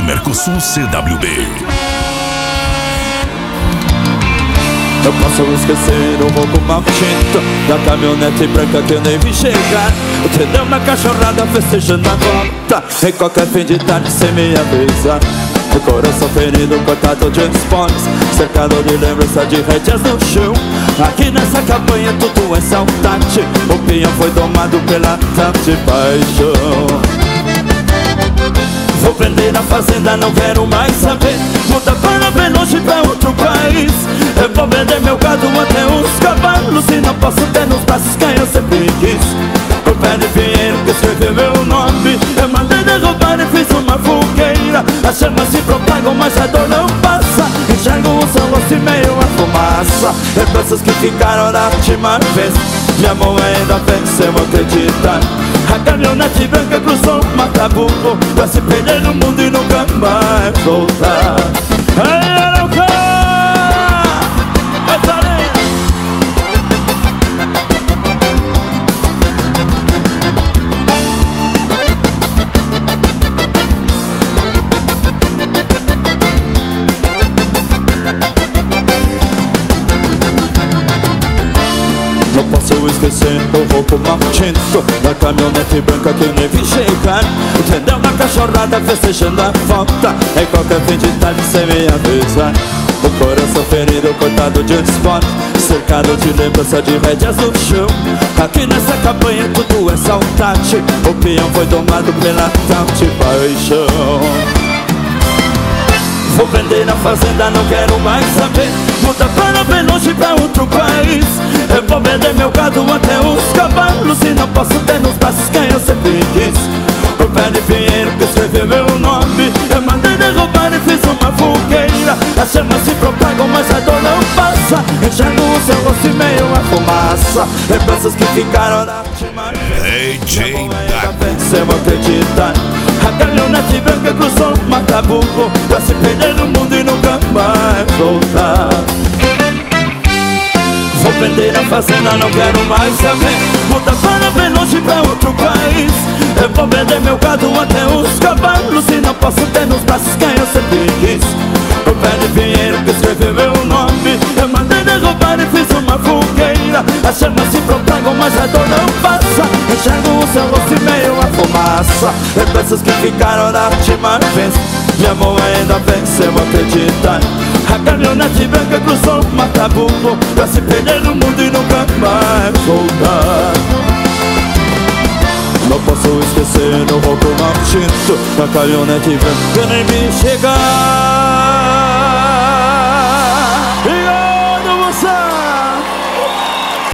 Mercosul CWB. Eu posso esquecer o roubo maldito da caminhonete branca que eu nem vi chegar. O te deu uma cachorrada festejando a volta em qualquer fim de tarde sem me avisar. O coração ferido, cortado de espões, cercado de lembrança de rédeas no chão. Aqui nessa campanha tudo é saudade. O pinhão foi domado pela tal de paixão. Vou prender na fazenda, não quero mais saber. Muda para bem longe, pra outro país. Eu vou vender meu gado até os cavalos. E não posso ter nos braços quem eu sempre quis. O pé de pinheiro que escreveu meu nome, eu mandei derrubar e fiz uma fogueira. As chamas se propagam, mas a dor não passa. Enxergo o seu rosto e meio a fumaça. Lembranças que ficaram da última vez. Minha mão ainda pensa, eu acreditar. A caminhonete branca cruzou o Mataburro pra se perder no mundo e nunca mais voltar. Ai, Arauca! Essa areia! Não posso esquecer o roubo maldito da caminhonete branca que eu nem vi chegar. Entendeu uma cachorrada festejando a volta em qualquer fim de tarde sem me avisar. O coração ferido, cortado de espora, cercado de lembrança de rédeas no chão. Aqui nessa campanha tudo é saudade. O peão foi domado pela tal de paixão. Vou vender na fazenda, não quero mais saber. Muda para bem longe, pra outro país. Eu vou vender meu gado até os cavalos. E não posso ter nos braços quem eu sempre quis. O pé de pinheiro que escreveu meu nome, eu mandei derrubar e fiz uma fogueira. As chamas se propagam, mas a dor não passa. Enxergo o seu rosto e meio a fumaça. Lembranças que ficaram na última vez. DJ Sem acreditar. A caminhonete branca cruzou o Mataburro pra se perder no mundo e nunca mais voltar. Vou vender a fazenda, não quero mais saber. Muda para bem longe, pra outro país. Eu vou vender meu gado até os cavalos. E não posso ter nos braços quem eu sempre quis. O pé de pinheiro que escreveu meu nome, eu mandei derrubar e fiz uma fogueira. As chamas se propagam, mas a dor não passa. Enxergo o seu rosto e meio a fumaça. Lembranças que ficaram da última vez. Minha mão ainda pensa, eu acreditar. A caminhonete branca cruzou o Mataburro pra se perder no mundo e nunca mais voltar. Não posso esquecer o roubo maldito da caminhonete branca que nem me chegar.